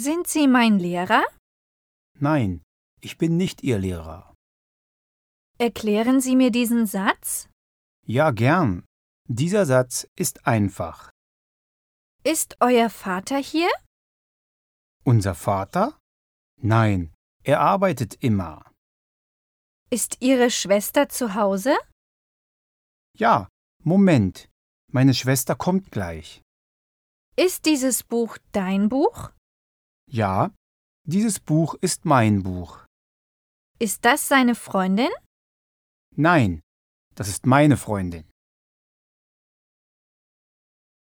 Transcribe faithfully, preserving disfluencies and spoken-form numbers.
Sind Sie mein Lehrer? Nein, ich bin nicht Ihr Lehrer. Erklären Sie mir diesen Satz? Ja, gern. Dieser Satz ist einfach. Ist euer Vater hier? Unser Vater? Nein, er arbeitet immer. Ist Ihre Schwester zu Hause? Ja, Moment. Meine Schwester kommt gleich. Ist dieses Buch dein Buch? Ja, dieses Buch ist mein Buch. Ist das seine Freundin? Nein, das ist meine Freundin.